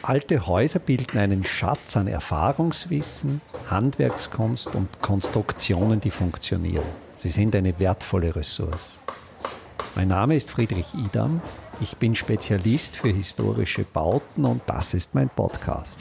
Alte Häuser bilden einen Schatz an Erfahrungswissen, Handwerkskunst und Konstruktionen, die funktionieren. Sie sind eine wertvolle Ressource. Mein Name ist Friedrich Idam. Ich bin Spezialist für historische Bauten und das ist mein Podcast.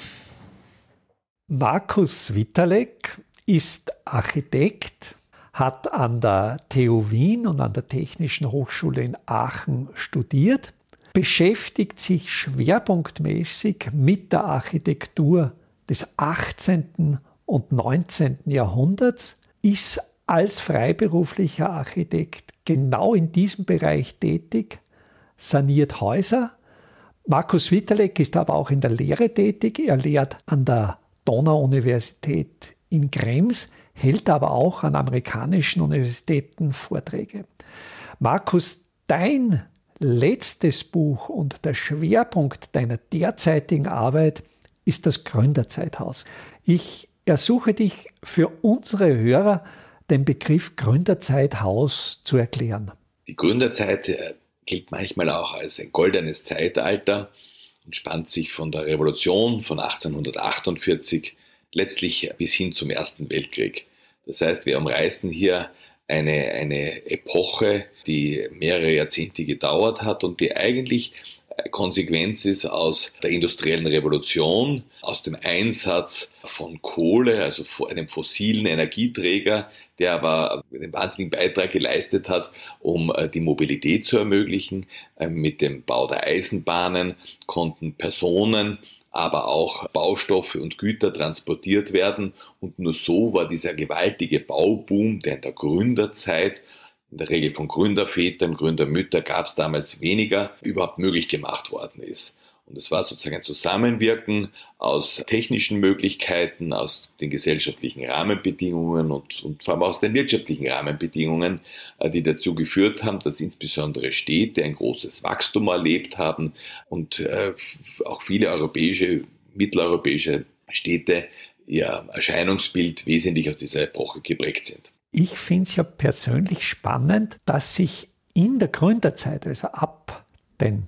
Markus Witterleck ist Architekt, hat an der TU Wien und an der Technischen Hochschule in Aachen studiert, beschäftigt sich schwerpunktmäßig mit der Architektur des 18. und 19. Jahrhunderts, ist als freiberuflicher Architekt genau in diesem Bereich tätig, saniert Häuser. Markus Witterleck ist aber auch in der Lehre tätig. Er lehrt an der Donau-Universität in Krems, hält aber auch an amerikanischen Universitäten Vorträge. Markus, dein letztes Buch und der Schwerpunkt deiner derzeitigen Arbeit ist das Gründerzeithaus. Ich ersuche dich für unsere Hörer, den Begriff Gründerzeithaus zu erklären. Die Gründerzeit gilt manchmal auch als ein goldenes Zeitalter und spannt sich von der Revolution von 1848 letztlich bis hin zum Ersten Weltkrieg. Das heißt, wir umreißen hier eine Epoche, die mehrere Jahrzehnte gedauert hat und die eigentlich Konsequenz ist aus der industriellen Revolution, aus dem Einsatz von Kohle, also einem fossilen Energieträger, der aber einen wahnsinnigen Beitrag geleistet hat, um die Mobilität zu ermöglichen. Mit dem Bau der Eisenbahnen konnten Personen, aber auch Baustoffe und Güter transportiert werden. Und nur so war dieser gewaltige Bauboom, der in der Gründerzeit, in der Regel von Gründervätern, Gründermüttern gab es damals weniger, überhaupt möglich gemacht worden ist. Und es war sozusagen ein Zusammenwirken aus technischen Möglichkeiten, aus den gesellschaftlichen Rahmenbedingungen und vor allem aus den wirtschaftlichen Rahmenbedingungen, die dazu geführt haben, dass insbesondere Städte ein großes Wachstum erlebt haben und auch viele europäische, mitteleuropäische Städte, ihr Erscheinungsbild wesentlich aus dieser Epoche geprägt sind. Ich finde es ja persönlich spannend, dass sich in der Gründerzeit, also ab den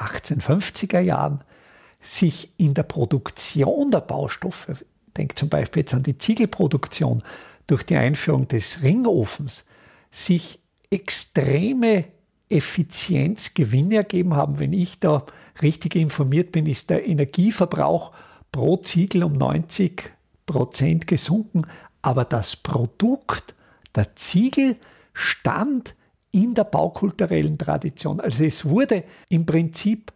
1850er Jahren, sich in der Produktion der Baustoffe, denke zum Beispiel jetzt an die Ziegelproduktion, durch die Einführung des Ringofens, sich extreme Effizienzgewinne ergeben haben. Wenn ich da richtig informiert bin, ist der Energieverbrauch pro Ziegel um 90% gesunken, aber das Produkt, der Ziegel, stand in der baukulturellen Tradition. Also es wurde im Prinzip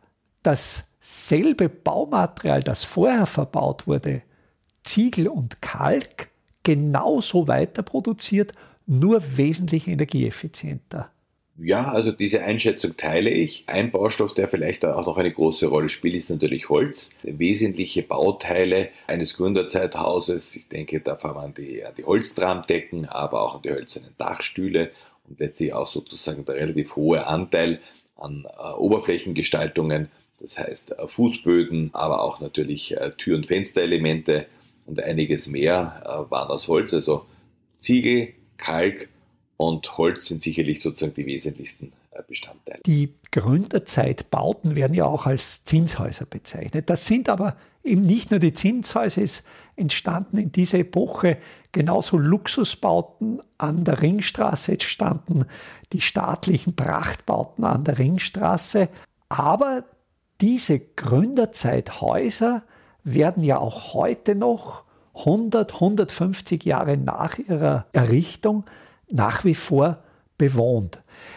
dasselbe Baumaterial, das vorher verbaut wurde, Ziegel und Kalk, genauso weiter produziert, nur wesentlich energieeffizienter. Ja, also diese Einschätzung teile ich. Ein Baustoff, der vielleicht auch noch eine große Rolle spielt, ist natürlich Holz. Wesentliche Bauteile eines Gründerzeithauses, ich denke, da waren die Holztramdecken, aber auch die hölzernen Dachstühle und letztlich auch sozusagen der relativ hohe Anteil an Oberflächengestaltungen, das heißt Fußböden, aber auch natürlich Tür- und Fensterelemente und einiges mehr waren aus Holz. Also Ziegel, Kalk und Holz sind sicherlich sozusagen die wesentlichsten Bestandteile. Die Gründerzeitbauten werden ja auch als Zinshäuser bezeichnet. Das sind aber eben nicht nur die Zinshäuser, es entstanden in dieser Epoche genauso Luxusbauten an der Ringstraße, es standen die staatlichen Prachtbauten an der Ringstraße. Aber diese Gründerzeithäuser werden ja auch heute noch 100, 150 Jahre nach ihrer Errichtung nach wie vor bewohnt.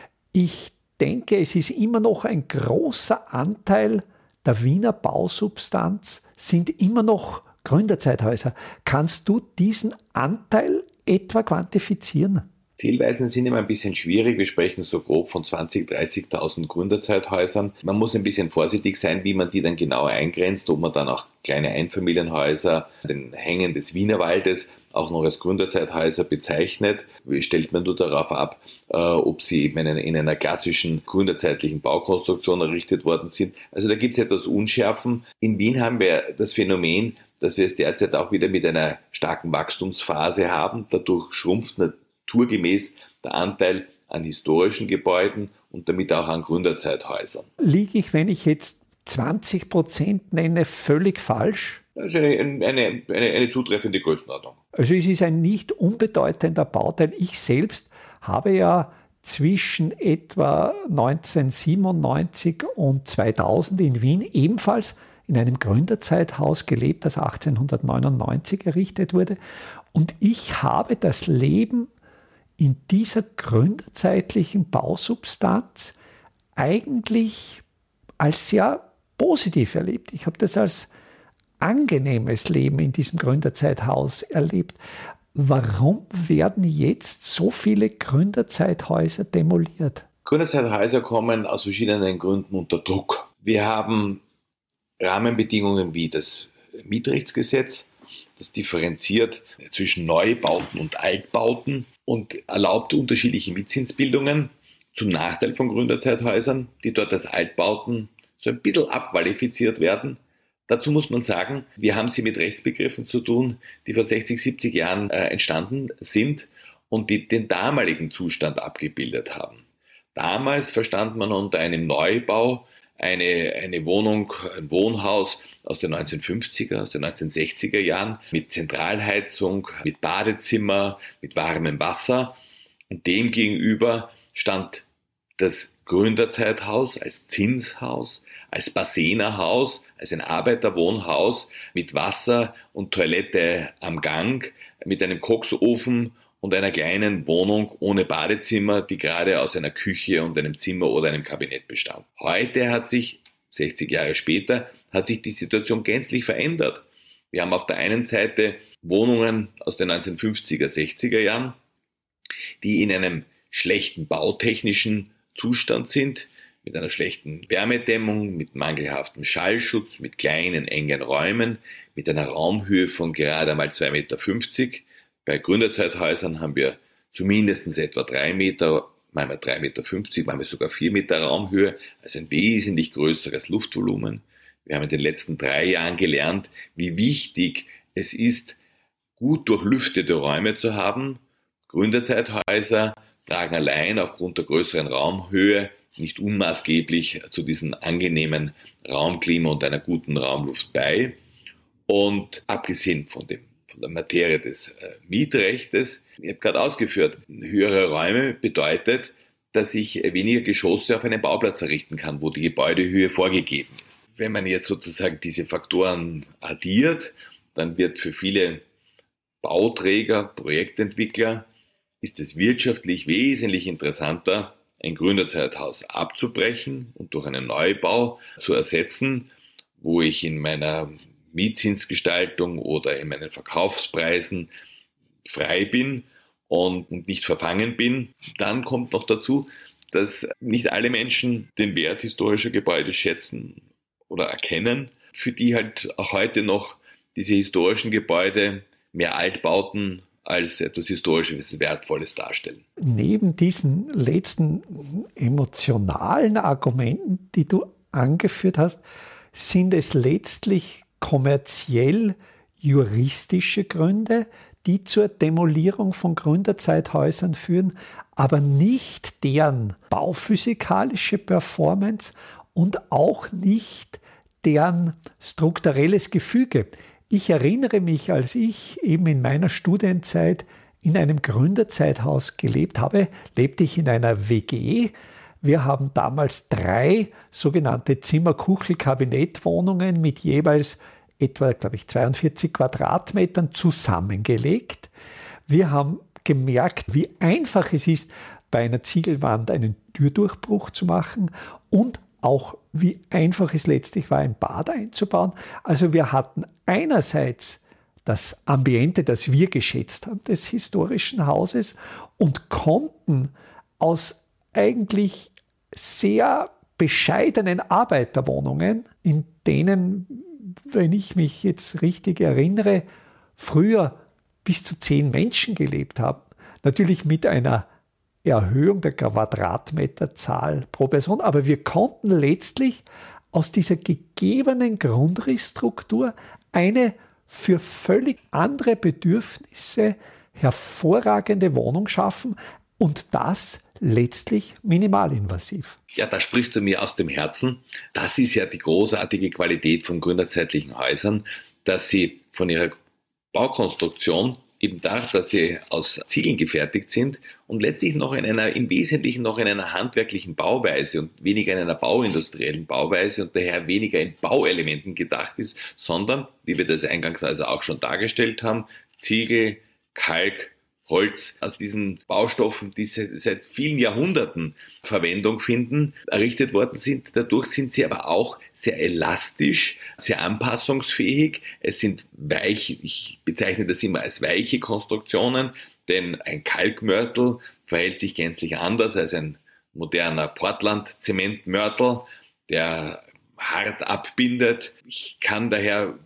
Ich denke, es ist immer noch ein großer Anteil der Wiener Bausubstanz, sind immer noch Gründerzeithäuser. Kannst du diesen Anteil etwa quantifizieren? Zielweisen sind immer ein bisschen schwierig. Wir sprechen so grob von 20.000, 30.000 Gründerzeithäusern. Man muss ein bisschen vorsichtig sein, wie man die dann genau eingrenzt, ob man dann auch kleine Einfamilienhäuser, den Hängen des Wienerwaldes auch noch als Gründerzeithäuser bezeichnet. Stellt man nur darauf ab, ob sie eben in einer klassischen gründerzeitlichen Baukonstruktion errichtet worden sind. Also da gibt es etwas Unschärfen. In Wien haben wir das Phänomen, dass wir es derzeit auch wieder mit einer starken Wachstumsphase haben. Dadurch schrumpft naturgemäß der Anteil an historischen Gebäuden und damit auch an Gründerzeithäusern. Liege ich, wenn ich jetzt 20% nenne, völlig falsch? Das ist eine zutreffende Größenordnung. Also es ist ein nicht unbedeutender Bauteil. Ich selbst habe ja zwischen etwa 1997 und 2000 in Wien ebenfalls in einem Gründerzeithaus gelebt, das 1899 errichtet wurde. Und ich habe das Leben in dieser gründerzeitlichen Bausubstanz eigentlich als sehr positiv erlebt. Ich habe das als angenehmes Leben in diesem Gründerzeithaus erlebt. Warum werden jetzt so viele Gründerzeithäuser demoliert? Gründerzeithäuser kommen aus verschiedenen Gründen unter Druck. Wir haben Rahmenbedingungen wie das Mietrechtsgesetz, das differenziert zwischen Neubauten und Altbauten und erlaubt unterschiedliche Mietzinsbildungen zum Nachteil von Gründerzeithäusern, die dort als Altbauten so ein bisschen abqualifiziert werden. Dazu muss man sagen, wir haben sie mit Rechtsbegriffen zu tun, die vor 60, 70 Jahren entstanden sind und die den damaligen Zustand abgebildet haben. Damals verstand man unter einem Neubau eine Wohnung, ein Wohnhaus aus den 1950er, aus den 1960er Jahren mit Zentralheizung, mit Badezimmer, mit warmem Wasser. Und dem gegenüber stand das Gründerzeithaus als Zinshaus, als Bassenerhaus, als ein Arbeiterwohnhaus mit Wasser und Toilette am Gang, mit einem Koksofen und einer kleinen Wohnung ohne Badezimmer, die gerade aus einer Küche und einem Zimmer oder einem Kabinett bestand. Heute hat sich, 60 Jahre später, hat sich die Situation gänzlich verändert. Wir haben auf der einen Seite Wohnungen aus den 1950er, 60er Jahren, die in einem schlechten bautechnischen Zustand sind, mit einer schlechten Wärmedämmung, mit mangelhaftem Schallschutz, mit kleinen, engen Räumen, mit einer Raumhöhe von gerade einmal 2,50 Meter. Bei Gründerzeithäusern haben wir zumindest etwa 3 Meter, manchmal 3,50 Meter, manchmal sogar 4 Meter Raumhöhe, also ein wesentlich größeres Luftvolumen. Wir haben in den letzten 3 Jahren gelernt, wie wichtig es ist, gut durchlüftete Räume zu haben. Gründerzeithäuser tragen allein aufgrund der größeren Raumhöhe nicht unmaßgeblich zu diesem angenehmen Raumklima und einer guten Raumluft bei. Und abgesehen von der Materie des Mietrechtes, ich habe gerade ausgeführt, höhere Räume bedeutet, dass ich weniger Geschosse auf einem Bauplatz errichten kann, wo die Gebäudehöhe vorgegeben ist. Wenn man jetzt sozusagen diese Faktoren addiert, dann wird für viele Bauträger, Projektentwickler, ist es wirtschaftlich wesentlich interessanter, ein Gründerzeithaus abzubrechen und durch einen Neubau zu ersetzen, wo ich in meiner Mietzinsgestaltung oder in meinen Verkaufspreisen frei bin und nicht verfangen bin. Dann kommt noch dazu, dass nicht alle Menschen den Wert historischer Gebäude schätzen oder erkennen, für die halt auch heute noch diese historischen Gebäude mehr Altbauten als etwas Historisches, Wertvolles darstellen. Neben diesen letzten emotionalen Argumenten, die du angeführt hast, sind es letztlich kommerziell-juristische Gründe, die zur Demolierung von Gründerzeithäusern führen, aber nicht deren bauphysikalische Performance und auch nicht deren strukturelles Gefüge. Ich erinnere mich, als ich eben in meiner Studienzeit in einem Gründerzeithaus gelebt habe, lebte ich in einer WG. Wir haben damals 3 sogenannte Zimmer-Kuchel-Kabinettwohnungen mit jeweils etwa, 42 Quadratmetern zusammengelegt. Wir haben gemerkt, wie einfach es ist, bei einer Ziegelwand einen Türdurchbruch zu machen und auch wie einfach es letztlich war, ein Bad einzubauen. Also wir hatten einerseits das Ambiente, das wir geschätzt haben, des historischen Hauses und konnten aus eigentlich sehr bescheidenen Arbeiterwohnungen, in denen, wenn ich mich jetzt richtig erinnere, früher bis zu 10 Menschen gelebt haben, natürlich mit einer Erhöhung der Quadratmeterzahl pro Person, aber wir konnten letztlich aus dieser gegebenen Grundrissstruktur eine für völlig andere Bedürfnisse hervorragende Wohnung schaffen und das letztlich minimalinvasiv. Ja, da sprichst du mir aus dem Herzen. Das ist ja die großartige Qualität von gründerzeitlichen Häusern, dass sie von ihrer Baukonstruktion eben dadurch, dass sie aus Ziegeln gefertigt sind und letztlich im Wesentlichen noch in einer handwerklichen Bauweise und weniger in einer bauindustriellen Bauweise und daher weniger in Bauelementen gedacht ist, sondern, wie wir das eingangs also auch schon dargestellt haben, Ziegel, Kalk, Holz, aus diesen Baustoffen, die seit vielen Jahrhunderten Verwendung finden, errichtet worden sind. Dadurch sind sie aber auch sehr elastisch, sehr anpassungsfähig. Es sind weiche, ich bezeichne das immer als weiche Konstruktionen, denn ein Kalkmörtel verhält sich gänzlich anders als ein moderner Portland-Zementmörtel, der hart abbindet. Ich kann daher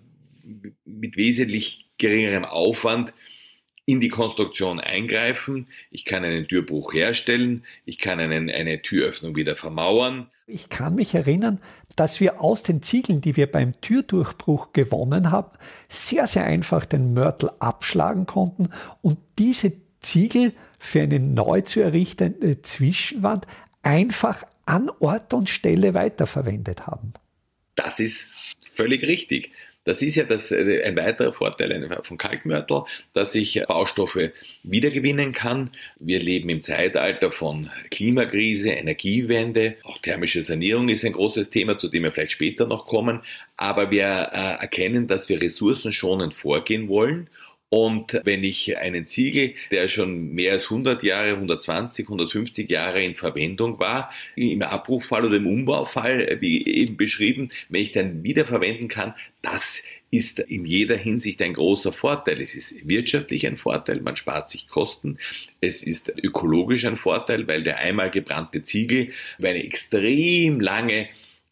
mit wesentlich geringerem Aufwand in die Konstruktion eingreifen, ich kann einen Türbruch herstellen, ich kann eine Türöffnung wieder vermauern. Ich kann mich erinnern, dass wir aus den Ziegeln, die wir beim Türdurchbruch gewonnen haben, sehr, sehr einfach den Mörtel abschlagen konnten und diese Ziegel für eine neu zu errichtende Zwischenwand einfach an Ort und Stelle weiterverwendet haben. Das ist völlig richtig. Das ist ja ein weiterer Vorteil von Kalkmörtel, dass ich Baustoffe wiedergewinnen kann. Wir leben im Zeitalter von Klimakrise, Energiewende, auch thermische Sanierung ist ein großes Thema, zu dem wir vielleicht später noch kommen. Aber wir erkennen, dass wir ressourcenschonend vorgehen wollen. Und wenn ich einen Ziegel, der schon mehr als 100 Jahre, 120, 150 Jahre in Verwendung war, im Abbruchfall oder im Umbaufall, wie eben beschrieben, wenn ich dann wiederverwenden kann, das ist in jeder Hinsicht ein großer Vorteil. Es ist wirtschaftlich ein Vorteil, man spart sich Kosten. Es ist ökologisch ein Vorteil, weil der einmal gebrannte Ziegel über eine extrem lange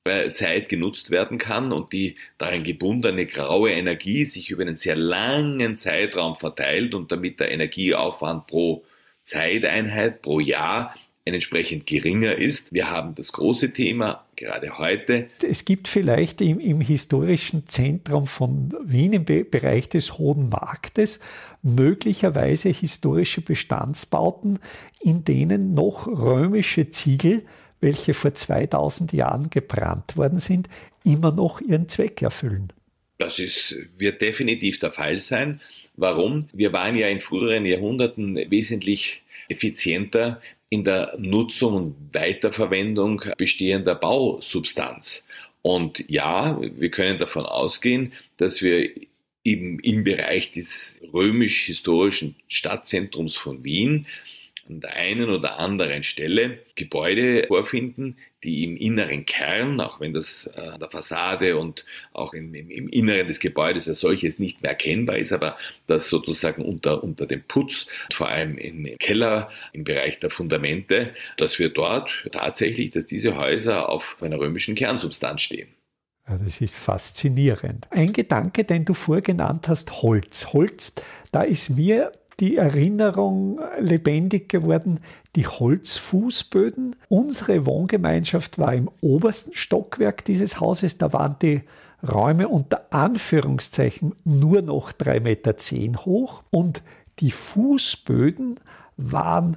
Zeit genutzt werden kann und die darin gebundene graue Energie sich über einen sehr langen Zeitraum verteilt und damit der Energieaufwand pro Zeiteinheit, pro Jahr entsprechend geringer ist. Wir haben das große Thema gerade heute. Es gibt vielleicht im historischen Zentrum von Wien, im Bereich des Hohen Marktes, möglicherweise historische Bestandsbauten, in denen noch römische Ziegel, welche vor 2000 Jahren gebrannt worden sind, immer noch ihren Zweck erfüllen. Das wird definitiv der Fall sein. Warum? Wir waren ja in früheren Jahrhunderten wesentlich effizienter in der Nutzung und Weiterverwendung bestehender Bausubstanz. Und ja, wir können davon ausgehen, dass wir eben im Bereich des römisch-historischen Stadtzentrums von Wien an der einen oder anderen Stelle Gebäude vorfinden, die im inneren Kern, auch wenn das an der Fassade und auch im Inneren des Gebäudes als solches nicht mehr erkennbar ist, aber das sozusagen unter dem Putz, vor allem im Keller, im Bereich der Fundamente, dass wir dort tatsächlich, dass diese Häuser auf einer römischen Kernsubstanz stehen. Ja, das ist faszinierend. Ein Gedanke, den du vorgenannt hast, Holz. Holz, da ist mir die Erinnerung lebendig geworden, die Holzfußböden. Unsere Wohngemeinschaft war im obersten Stockwerk dieses Hauses, da waren die Räume unter Anführungszeichen nur noch 3,10 Meter hoch und die Fußböden waren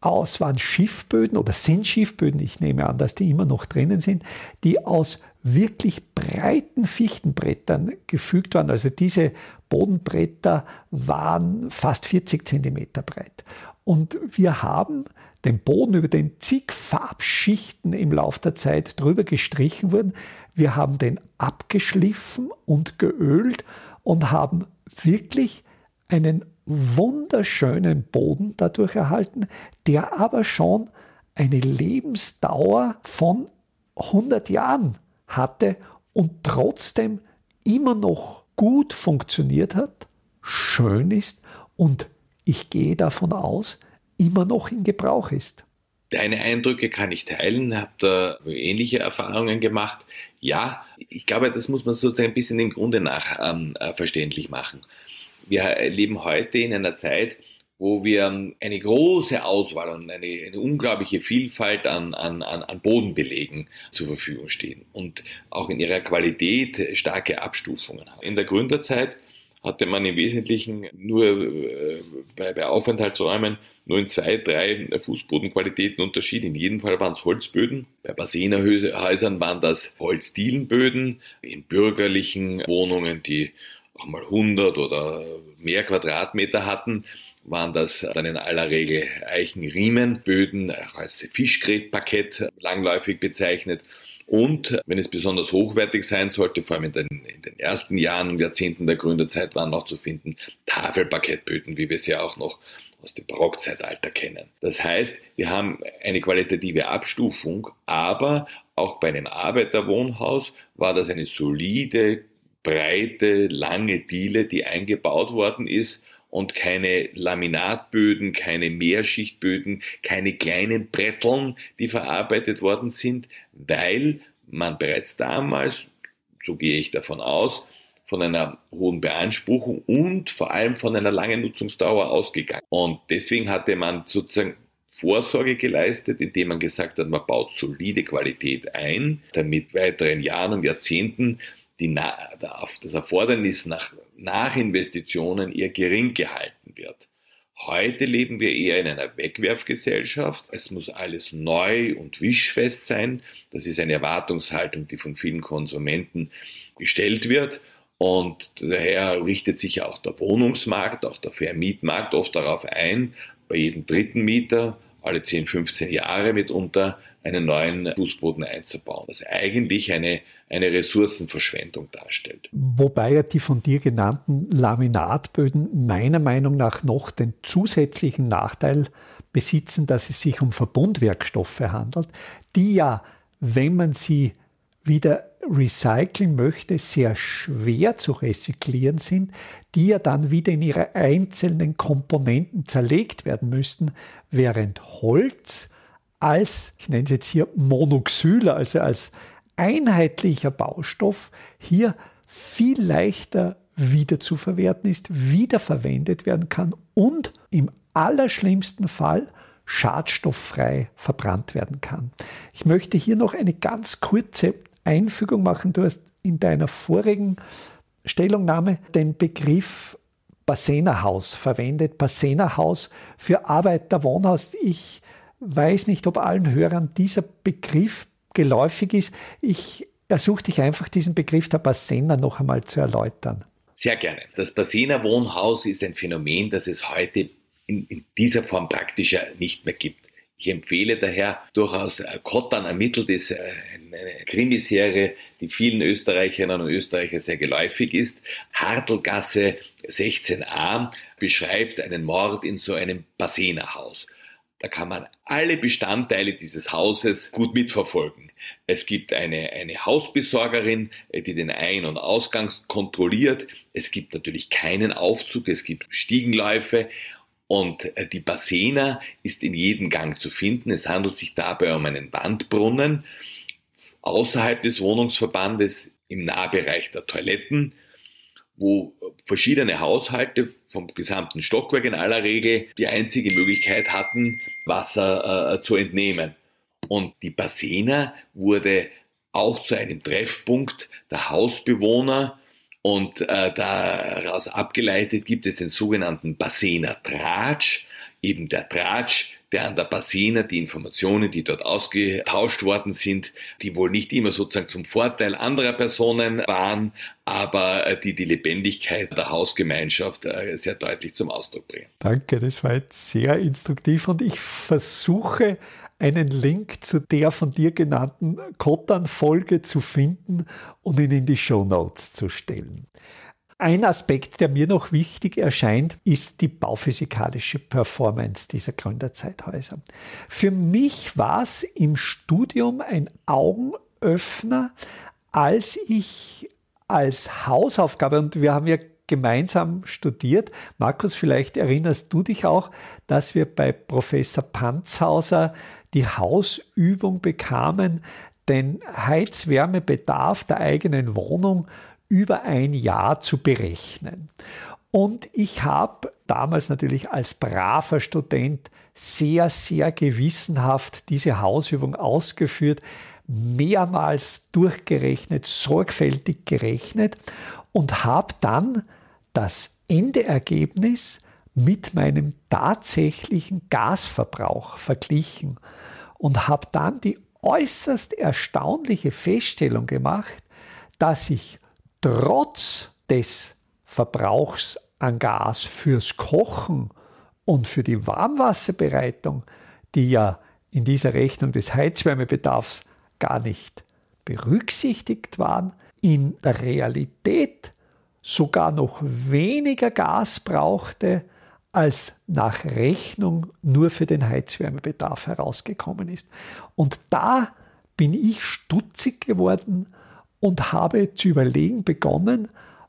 Schiffböden oder sind Schiffböden, ich nehme an, dass die immer noch drinnen sind, die aus wirklich breiten Fichtenbrettern gefügt waren. Also diese Bodenbretter waren fast 40 Zentimeter breit. Und wir haben den Boden, über den zig Farbschichten im Laufe der Zeit drüber gestrichen wurden. Wir haben den abgeschliffen und geölt und haben wirklich einen wunderschönen Boden dadurch erhalten, der aber schon eine Lebensdauer von 100 Jahren hatte und trotzdem immer noch gut funktioniert hat, schön ist und ich gehe davon aus, immer noch in Gebrauch ist. Deine Eindrücke kann ich teilen, habe da ähnliche Erfahrungen gemacht. Ja, ich glaube, das muss man sozusagen ein bisschen im Grunde nach verständlich machen. Wir leben heute in einer Zeit, wo wir eine große Auswahl und eine unglaubliche Vielfalt an Bodenbelegen zur Verfügung stehen und auch in ihrer Qualität starke Abstufungen haben. In der Gründerzeit hatte man im Wesentlichen nur bei Aufenthaltsräumen nur in 2, 3 Fußbodenqualitäten Unterschied. In jedem Fall waren es Holzböden. Bei Bassenerhäusern waren das Holzdielenböden. In bürgerlichen Wohnungen, die auch mal 100 oder mehr Quadratmeter hatten, waren das dann in aller Regel Eichenriemenböden, auch als Fischgrätparkett langläufig bezeichnet. Und wenn es besonders hochwertig sein sollte, vor allem in den ersten Jahren und Jahrzehnten der Gründerzeit, waren noch zu finden Tafelparkettböden, wie wir sie auch noch aus dem Barockzeitalter kennen. Das heißt, wir haben eine qualitative Abstufung, aber auch bei einem Arbeiterwohnhaus war das eine solide, breite, lange Diele, die eingebaut worden ist und keine Laminatböden, keine Mehrschichtböden, keine kleinen Bretteln, die verarbeitet worden sind, weil man bereits damals, so gehe ich davon aus, von einer hohen Beanspruchung und vor allem von einer langen Nutzungsdauer ausgegangen. Und deswegen hatte man sozusagen Vorsorge geleistet, indem man gesagt hat, man baut solide Qualität ein, damit weiteren Jahren und Jahrzehnten das Erfordernis nach Investitionen eher gering gehalten wird. Heute leben wir eher in einer Wegwerfgesellschaft. Es muss alles neu und wischfest sein. Das ist eine Erwartungshaltung, die von vielen Konsumenten gestellt wird. Und daher richtet sich auch der Wohnungsmarkt, auch der Vermietmarkt oft darauf ein, bei jedem dritten Mieter alle 10, 15 Jahre mitunter einen neuen Fußboden einzubauen, was eigentlich eine Ressourcenverschwendung darstellt. Wobei ja die von dir genannten Laminatböden meiner Meinung nach noch den zusätzlichen Nachteil besitzen, dass es sich um Verbundwerkstoffe handelt, die ja, wenn man sie wieder recyceln möchte, sehr schwer zu rezyklieren sind, die ja dann wieder in ihre einzelnen Komponenten zerlegt werden müssten, während Holz als, ich nenne es jetzt hier Monoxyl, also als einheitlicher Baustoff, hier viel leichter wieder zu verwerten ist, wiederverwendet werden kann und im allerschlimmsten Fall schadstofffrei verbrannt werden kann. Ich möchte hier noch eine ganz kurze Einfügung machen. Du hast in deiner vorigen Stellungnahme den Begriff Bassenerhaus verwendet. Bassenerhaus für Arbeiterwohnhaus. Ich weiß nicht, ob allen Hörern dieser Begriff geläufig ist. Ich ersuche dich einfach, diesen Begriff der Bassener noch einmal zu erläutern. Sehr gerne. Das Bassener Wohnhaus ist ein Phänomen, das es heute in dieser Form praktisch nicht mehr gibt. Ich empfehle daher durchaus, Kottan ermittelt ist eine Krimiserie, die vielen Österreicherinnen und Österreichern sehr geläufig ist. Hartelgasse 16a beschreibt einen Mord in so einem Bassenerhaus. Da kann man alle Bestandteile dieses Hauses gut mitverfolgen. Es gibt eine Hausbesorgerin, die den Ein- und Ausgang kontrolliert. Es gibt natürlich keinen Aufzug, es gibt Stiegenläufe. Und die Bassener ist in jedem Gang zu finden. Es handelt sich dabei um einen Wandbrunnen außerhalb des Wohnungsverbandes im Nahbereich der Toiletten, wo verschiedene Haushalte vom gesamten Stockwerk in aller Regel die einzige Möglichkeit hatten, Wasser zu entnehmen. Und die Bassener wurde auch zu einem Treffpunkt der Hausbewohner. Und daraus abgeleitet gibt es den sogenannten Bassener Tratsch, eben der Tratsch, der an der Bassener die Informationen, die dort ausgetauscht worden sind, die wohl nicht immer sozusagen zum Vorteil anderer Personen waren, aber die Lebendigkeit der Hausgemeinschaft sehr deutlich zum Ausdruck bringen. Danke, das war jetzt sehr instruktiv und ich versuche einen Link zu der von dir genannten Kottan-Folge zu finden und ihn in die Shownotes zu stellen. Ein Aspekt, der mir noch wichtig erscheint, ist die bauphysikalische Performance dieser Gründerzeithäuser. Für mich war es im Studium ein Augenöffner, als ich als Hausaufgabe, und wir haben ja gemeinsam studiert, Markus, vielleicht erinnerst du dich auch, dass wir bei Professor Panzhauser die Hausübung bekamen, den Heizwärmebedarf der eigenen Wohnung über ein Jahr zu berechnen. Und ich habe damals natürlich als braver Student sehr, sehr gewissenhaft diese Hausübung ausgeführt, mehrmals durchgerechnet, sorgfältig gerechnet und habe dann das Endergebnis mit meinem tatsächlichen Gasverbrauch verglichen und habe dann die äußerst erstaunliche Feststellung gemacht, dass ich trotz des Verbrauchs an Gas fürs Kochen und für die Warmwasserbereitung, die ja in dieser Rechnung des Heizwärmebedarfs gar nicht berücksichtigt waren, in der Realität sogar noch weniger Gas brauchte, als nach Rechnung nur für den Heizwärmebedarf herausgekommen ist. Und da bin ich stutzig geworden und habe zu überlegen begonnen,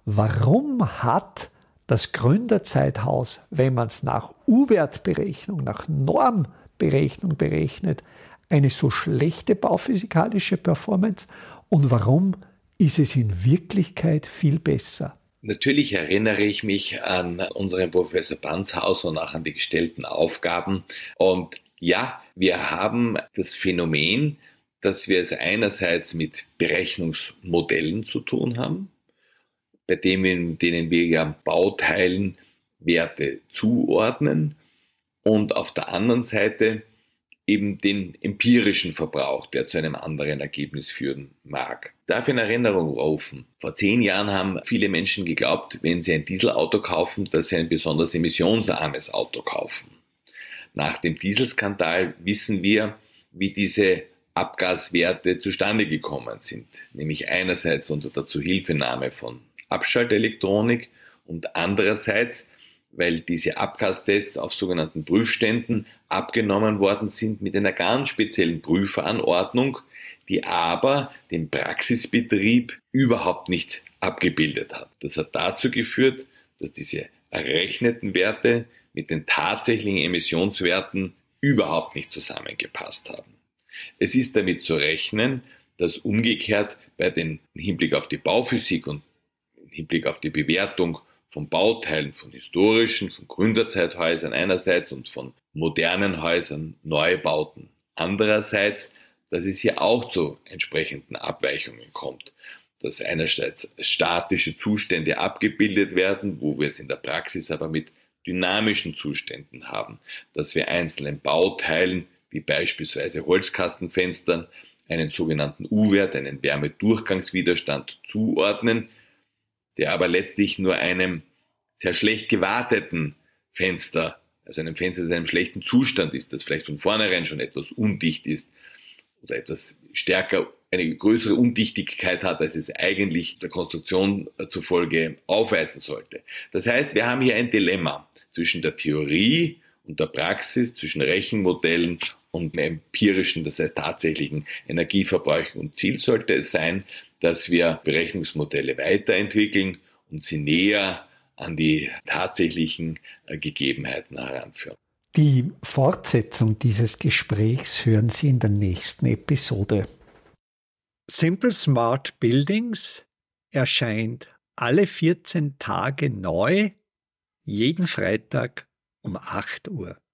warum hat das Gründerzeithaus, wenn man es nach U-Wertberechnung, nach Normberechnung berechnet, eine so schlechte bauphysikalische Performance und warum ist es in Wirklichkeit viel besser? Natürlich erinnere ich mich an unseren Professor Banzhauser und auch an die gestellten Aufgaben. Und ja, wir haben das Phänomen, dass wir es einerseits mit Berechnungsmodellen zu tun haben, bei denen wir ja Bauteilen Werte zuordnen und auf der anderen Seite eben den empirischen Verbrauch, der zu einem anderen Ergebnis führen mag. Darf in Erinnerung rufen, vor 10 Jahren haben viele Menschen geglaubt, wenn sie ein Dieselauto kaufen, dass sie ein besonders emissionsarmes Auto kaufen. Nach dem Dieselskandal wissen wir, wie diese Abgaswerte zustande gekommen sind, nämlich einerseits unter der Zuhilfenahme von Abschaltelektronik und andererseits, weil diese Abgastests auf sogenannten Prüfständen abgenommen worden sind mit einer ganz speziellen Prüferanordnung, die aber den Praxisbetrieb überhaupt nicht abgebildet hat. Das hat dazu geführt, dass diese errechneten Werte mit den tatsächlichen Emissionswerten überhaupt nicht zusammengepasst haben. Es ist damit zu rechnen, dass umgekehrt im Hinblick auf die Bauphysik und im Hinblick auf die Bewertung von Bauteilen, von historischen, von Gründerzeithäusern einerseits und von modernen Häusern, Neubauten andererseits, dass es hier auch zu entsprechenden Abweichungen kommt. Dass einerseits statische Zustände abgebildet werden, wo wir es in der Praxis aber mit dynamischen Zuständen haben, dass wir einzelnen Bauteilen, wie beispielsweise Holzkastenfenstern, einen sogenannten U-Wert, einen Wärmedurchgangswiderstand zuordnen, der aber letztlich nur einem sehr schlecht gewarteten Fenster, also einem Fenster, das in einem schlechten Zustand ist, das vielleicht von vornherein schon etwas undicht ist oder etwas stärker, eine größere Undichtigkeit hat, als es eigentlich der Konstruktion zufolge aufweisen sollte. Das heißt, wir haben hier ein Dilemma zwischen der Theorie und der Praxis, zwischen Rechenmodellen und dem empirischen, das heißt tatsächlichen Energieverbrauch. Und Ziel sollte es sein, dass wir Berechnungsmodelle weiterentwickeln und sie näher an die tatsächlichen Gegebenheiten heranführen. Die Fortsetzung dieses Gesprächs hören Sie in der nächsten Episode. Simple Smart Buildings erscheint alle 14 Tage neu, jeden Freitag um 8 Uhr.